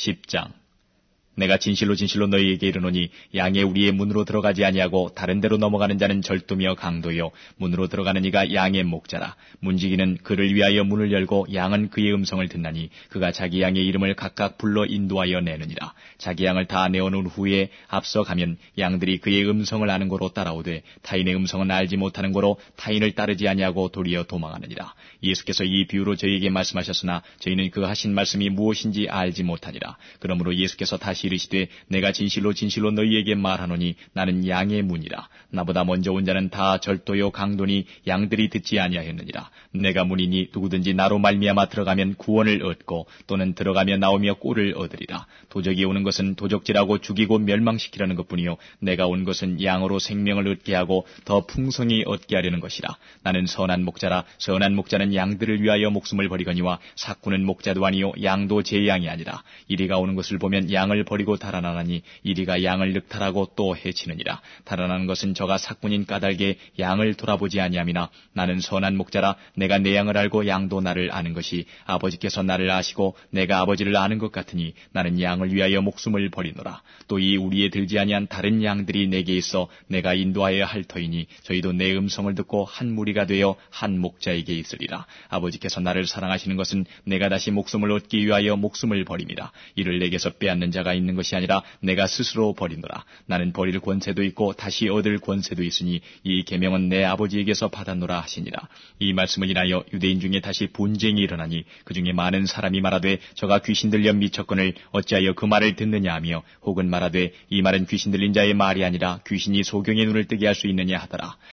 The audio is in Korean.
10장. 내가 진실로 진실로 너희에게 이르노니 양의 우리의 문으로 들어가지 아니하고 다른 데로 넘어가는 자는 절도며 강도요 문으로 들어가는 이가 양의 목자라. 문지기는 그를 위하여 문을 열고 양은 그의 음성을 듣나니 그가 자기 양의 이름을 각각 불러 인도하여 내느니라. 자기 양을 다 내어놓은 후에 앞서 가면 양들이 그의 음성을 아는 고로 따라오되 타인의 음성은 알지 못하는 고로 타인을 따르지 아니하고 도리어 도망하느니라. 예수께서 이 비유로 저희에게 말씀하셨으나 저희는 그 하신 말씀이 무엇인지 알지 못하니라. 그러므로 예수께서 다시 이르시되 내가 진실로 진실로 너희에게 말하노니 나는 양의 문이라. 나보다 먼저 온 자는 다 절도요 강도니 양들이 듣지 아니하였느니라. 내가 문이니 누구든지 나로 말미암아 들어가면 구원을 얻고 또는 들어가며 나오며 꿀을 얻으리라. 도적이 오는 것은 도적질하고 죽이고 멸망시키려는 것뿐이요 내가 온 것은 양으로 생명을 얻게 하고 더 풍성히 얻게 하려는 것이라. 나는 선한 목자라. 선한 목자는 양들을 위하여 목숨을 버리거니와 삭구는 목자도 아니요 양도 제 양이 아니라. 이리가 오는 것을 보면 양을 버리고 달아나나니 이리가 양을 늑탈하고 또 해치느니라. 달아나는 것은 저가 삭군인 까닭에 양을 돌아보지 아니함이나 나는 선한 목자라. 내가 내 양을 알고 양도 나를 아는 것이 아버지께서 나를 아시고 내가 아버지를 아는 것 같으니 나는 양을 위하여 목숨을 버리노라. 또 이 우리에 들지 아니한 다른 양들이 내게 있어 내가 인도하여야 할 터이니 저희도 내 음성을 듣고 한 무리가 되어 한 목자에게 있으리라. 아버지께서 나를 사랑하시는 것은 내가 다시 목숨을 얻기 위하여 목숨을 버림이라. 이를 내게서 빼앗는 자가 있는 것이 아니라 내가 스스로 버리노라. 나는 버릴 권세도 있고 다시 얻을 권세도 있으니 이 계명은 내 아버지에게서 받았노라 하시니라. 이 말씀을 인하여 유대인 중에 다시 분쟁이 일어나니 그 중에 많은 사람이 말하되 저가 귀신 들려 미쳤거늘 어찌하여 그 말을 듣느냐 하며 혹은 말하되 이 말은 귀신 들린 자의 말이 아니라 귀신이 소경의 눈을 뜨게 할 수 있느냐 하더라.